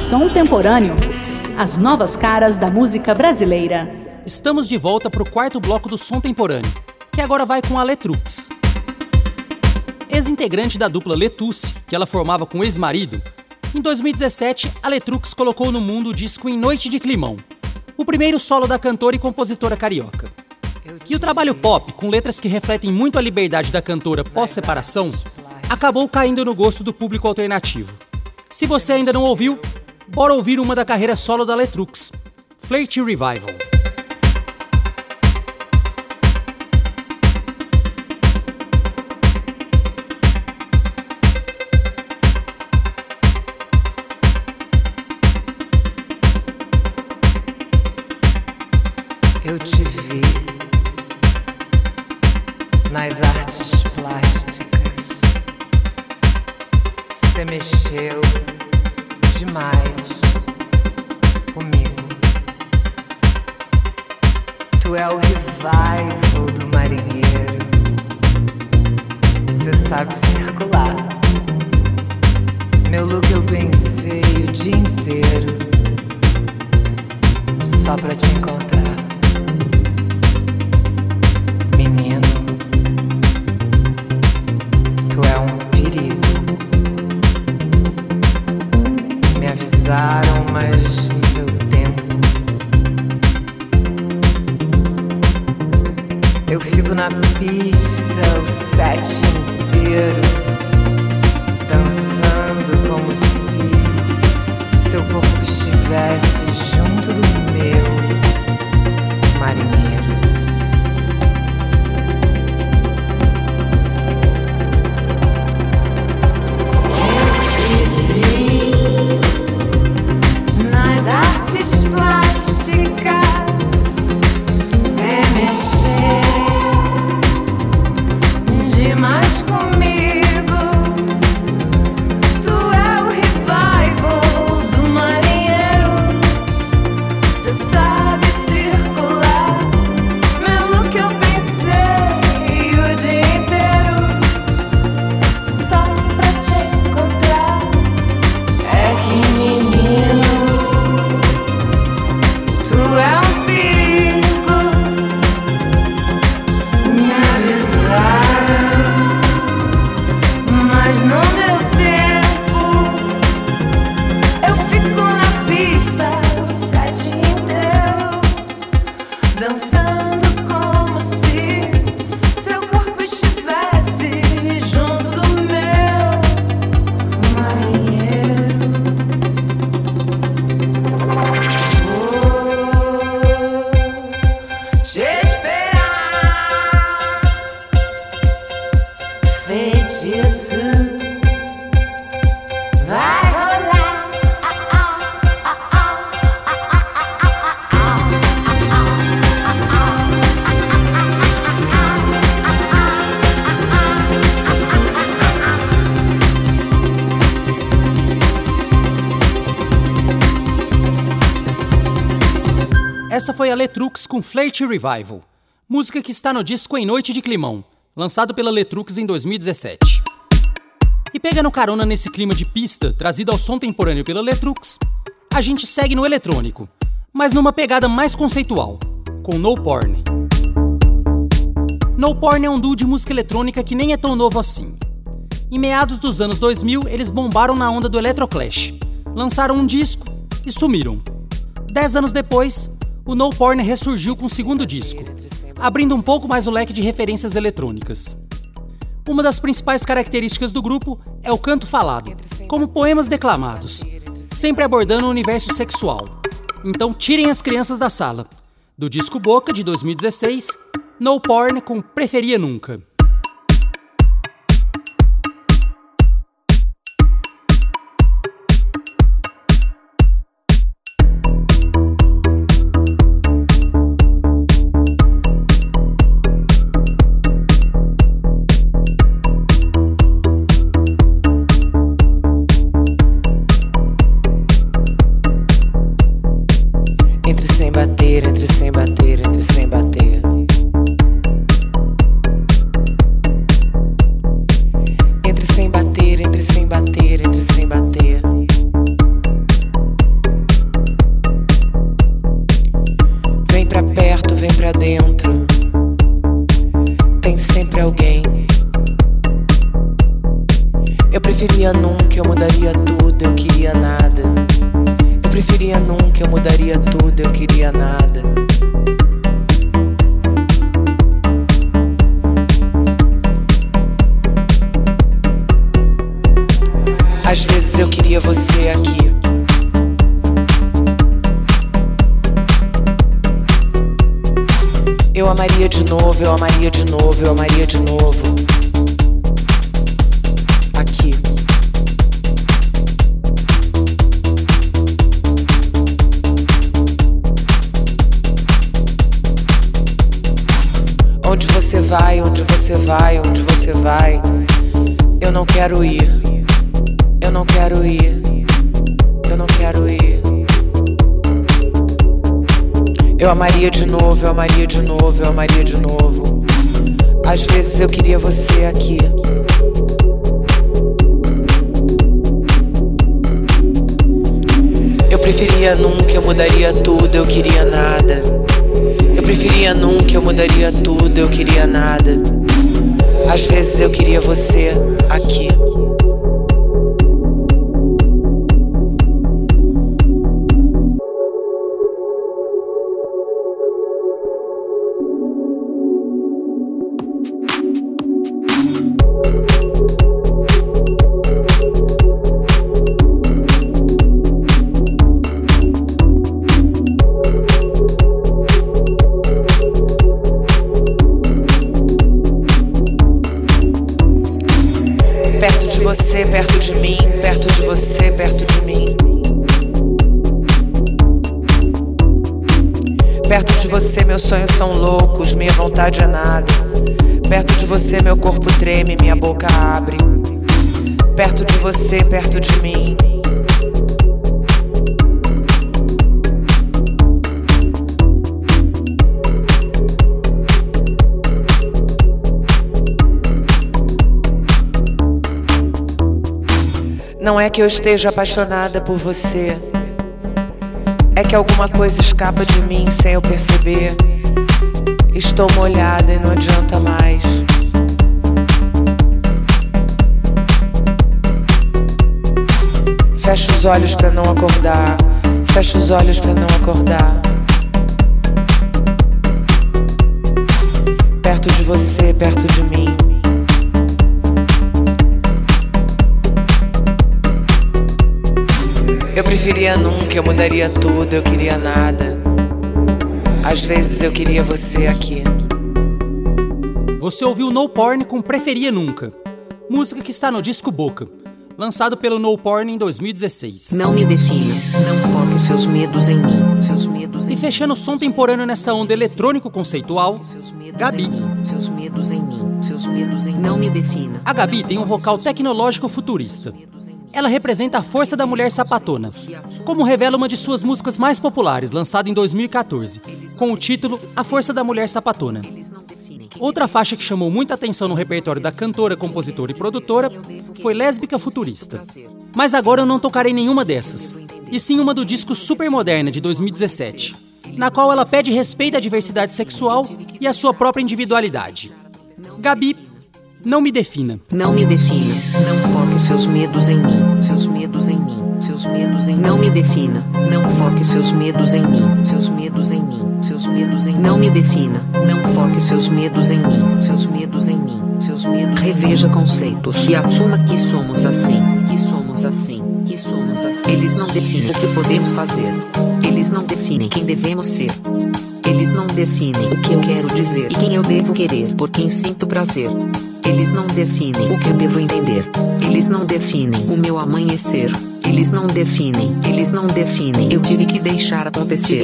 Som Temporâneo. As novas caras da música brasileira. Estamos de volta para o quarto bloco do Som Temporâneo, que agora vai com a Letrux. Ex-integrante da dupla Letusse, que ela formava com o ex-marido, em 2017 a Letrux colocou no mundo o disco Em Noite de Climão, o primeiro solo da cantora e compositora carioca. E o trabalho pop, com letras que refletem muito a liberdade da cantora pós-separação, acabou caindo no gosto do público alternativo. Se você ainda não ouviu, bora ouvir uma da carreira solo da Letrux, Flirty Revival. Eu te vi nas artes plásticas, cê mexeu demais comigo. Tu é o revival do marinheiro, cê sabe circular. Meu look eu pensei o dia inteiro só pra te encontrar. Menino, tu é um perigo. Me avisaram, mas não deu tempo. Eu fico na pista o set inteiro, dançando como se seu corpo estivesse junto do meu, marinheiro. Nas artes plásticas, cê mexeu demais comigo. Tu é o revival do marinheiro, cê sabe circular. Meu look eu pensei o dia inteiro só pra te encontrar. É que menino, tu é um perigo. Me avisaram, mas não deu tempo. Eu fico na pista o set inteiro, dançando como se seu corpo estivesse junto do meu, marinheiro. Te esperar, feitiço vai rolar. Essa foi a Letrux com Flirty Revival, música que está no disco Em Noite de Climão, lançado pela Letrux em 2017. E pegando carona nesse clima de pista trazido ao som temporâneo pela Letrux, a gente segue no eletrônico, mas numa pegada mais conceitual, com No Porn. No Porn é um duo de música eletrônica que nem é tão novo assim. Em meados dos anos 2000, eles bombaram na onda do Electroclash, lançaram um disco e sumiram. 10 anos depois, o No Porn ressurgiu com o segundo disco, abrindo um pouco mais o leque de referências eletrônicas. Uma das principais características do grupo é o canto falado, como poemas declamados, sempre abordando o universo sexual. Então tirem as crianças da sala. Do disco Boca, de 2016, No Porn com Preferia Nunca. Entre sem bater, entre sem bater, entre sem bater. aqui. Eu amaria de novo, eu amaria de novo, eu amaria de novo. Aqui. Onde você vai, onde você vai, onde você vai? Eu não quero ir. Eu não quero ir. Eu não quero ir. Eu amaria de novo, eu amaria de novo, eu amaria de novo. Às vezes eu queria você aqui. Eu preferia nunca, eu mudaria tudo, eu queria nada. Eu preferia nunca, eu mudaria tudo, eu queria nada. Às vezes eu queria você aqui. Perto de você, perto de mim, perto de você, perto de mim. Perto de você meus sonhos são loucos, minha vontade é nada. Perto de você meu corpo treme, minha boca abre. Perto de você, perto de mim. Não é que eu esteja apaixonada por você, é que alguma coisa escapa de mim sem eu perceber. Estou molhada e não adianta mais. Fecho os olhos pra não acordar, fecho os olhos pra não acordar. Perto de você, perto de mim. Eu preferia nunca, eu mudaria tudo, eu queria nada. Às vezes eu queria você aqui. Você ouviu No Porn com Preferia Nunca, música que está no disco Boca, lançado pelo No Porn em 2016. Não me defina, não foque seus medos em mim. Seus medos em E fechando o som temporâneo nessa onda eletrônico conceitual, Gabi. Seus medos em mim. Seus medos em mim. Não me defina. A Gabi tem um vocal tecnológico futurista. Ela representa a força da mulher sapatona, como revela uma de suas músicas mais populares, lançada em 2014, com o título A Força da Mulher Sapatona. Outra faixa que chamou muita atenção no repertório da cantora, compositora e produtora foi Lésbica Futurista. Mas agora eu não tocarei nenhuma dessas, e sim uma do disco Supermoderna, de 2017, na qual ela pede respeito à diversidade sexual e à sua própria individualidade. Gabi, não me defina. Não me defina, não foque seus medos em mim. Seus medos em mim. Seus medos em mim. Não me defina, não foque seus medos em mim. Seus medos em mim. Seus medos em mim. Não me defina, não foque seus medos em mim. Seus medos em mim. Seus medos. Reveja conceitos e assuma que somos assim. Que somos assim. Que somos assim. Eles não definem o que podemos fazer. Eles não definem quem devemos ser. Eles não definem o que eu quero dizer e quem eu devo querer, por quem sinto prazer. Eles não definem o que eu devo entender. Eles não definem o meu amanhecer. Eles não definem, eles não definem. Eu tive que deixar acontecer.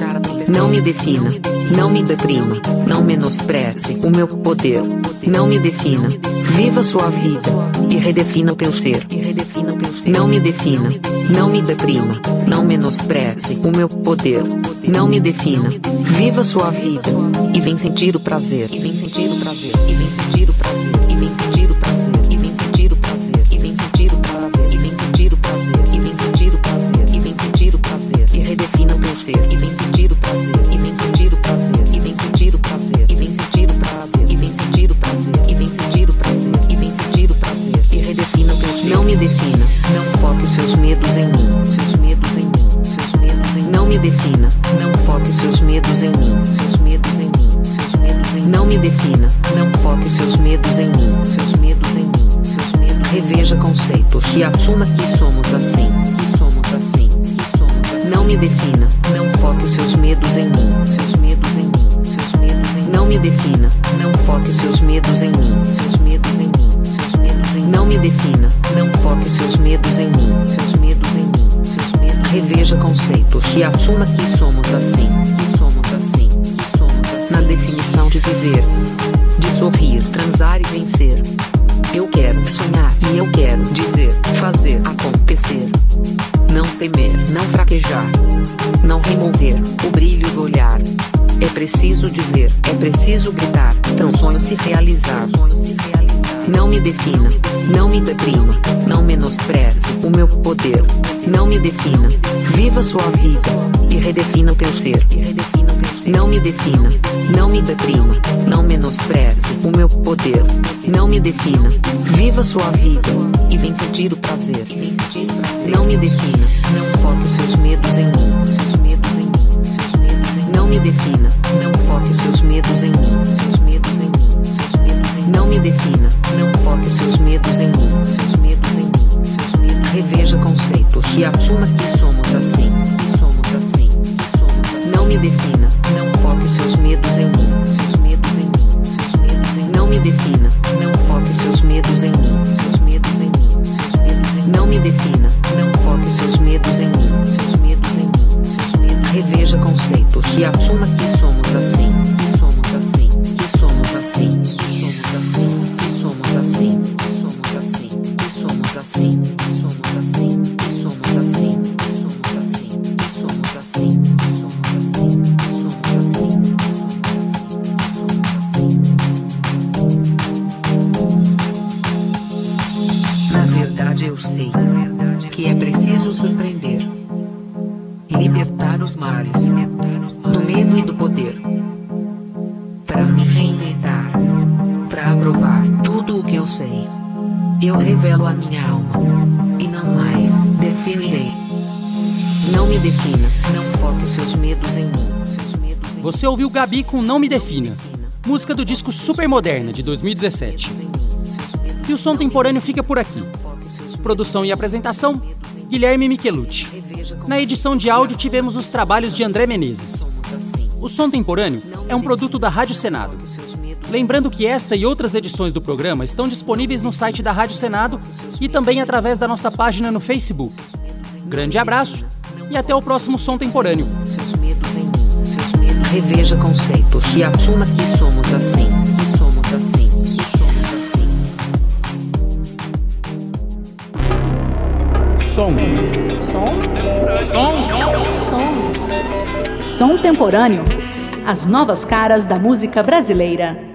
Não me defina, não me deprima, não menospreze o meu poder. Não me defina, viva sua vida e redefina o teu ser. Não me defina, não me deprima, não menospreze o meu poder. Não me defina, viva sua vida e vem sentir o prazer. E vem sentir o prazer. E vem sentir o prazer. E vem sentir o prazer. E vem sentir o prazer. E vem sentir o prazer. E vem sentir o prazer. E vem sentir o prazer. E vem sentir o prazer. E redefina o teu ser. E vem sentir o prazer. E vem sentir o prazer. E vem sentir o prazer. E vem sentir o prazer. E vem sentir o prazer. E vem sentir o prazer. E vem sentir o prazer. E redefina o teu ser. Não me defina, não foque seus medos em mim. Seus medos em mim. Seus medos em mim. Não me defina, não foque seus medos em mim. Seus medos em mim. Seus medos em mim. Não me defina, não foque seus medos em mim. Seus medos em mim. Seus medos. Reveja conceitos e assuma que somos assim. Que somos me defina, não foque seus medos em mim, seus medos em mim, seus medos em mim. Não me defina, não foque seus medos em mim, seus medos em mim, seus medos em mim. Não me defina, não foque seus medos em mim, seus medos em mim, seus medos. Reveja conceitos e assuma que somos assim, que somos assim, que somos assim. Na definição de viver, de sorrir, transar e vencer. Eu quero sonhar e eu quero dizer, fazer acontecer. Não temer, não fraquejar, não remover o brilho do olhar. É preciso dizer, é preciso gritar, para um sonho se realizar. Não me defina, não me deprima, não menospreze o meu poder. Não me defina, viva sua vida e redefina o teu ser. Não me defina, não me deprima, não menospreze o meu poder. Não me defina, viva sua vida e vem sentir o prazer. Não me defina, não foque seus medos em mim, seus medos em mim, seus medos em mim. Não me defina, não foque seus medos em mim, seus medos em mim, seus medos em mim. Não me defina, não foque seus medos em mim, seus medos em mim, seus medos. Reveja conceitos e assuma que somos assim, que somos assim, que somos assim. Não me defina, não foque seus medos em mim, seus medos em mim, seus medos em mim. Não me defina, não foque seus medos em mim, seus medos em mim, seus medos em mim. Não me defina, não foque seus medos em mim, seus medos em mim, seus medos. Reveja conceitos e assuma que somos assim, que somos assim, que somos assim, que somos assim, que somos assim, que somos assim, que somos assim, que somos assim, que somos assim, que somos assim, que somos assim, que somos assim, que somos assim, que somos assim. Na verdade eu sei que é preciso surpreender, libertar os mares do medo e do poder, para me reinventar, para provar tudo o que eu sei. Eu revelo a minha alma e não mais definirei. Não me defina, não foque seus medos em mim. Você ouviu Gabi com Não Me Defina, música do disco Super Moderna, de 2017. E o Som Temporâneo fica por aqui. Produção e apresentação, Guilherme Michelucci. Na edição de áudio tivemos os trabalhos de André Menezes. O Som Temporâneo é um produto da Rádio Senado. Lembrando que esta e outras edições do programa estão disponíveis no site da Rádio Senado e também através da nossa página no Facebook. Grande abraço e até o próximo Som Temporâneo. Reveja conceitos e assuma que somos assim, que somos assim, que somos assim. Som. Som Temporâneo. As novas caras da música brasileira.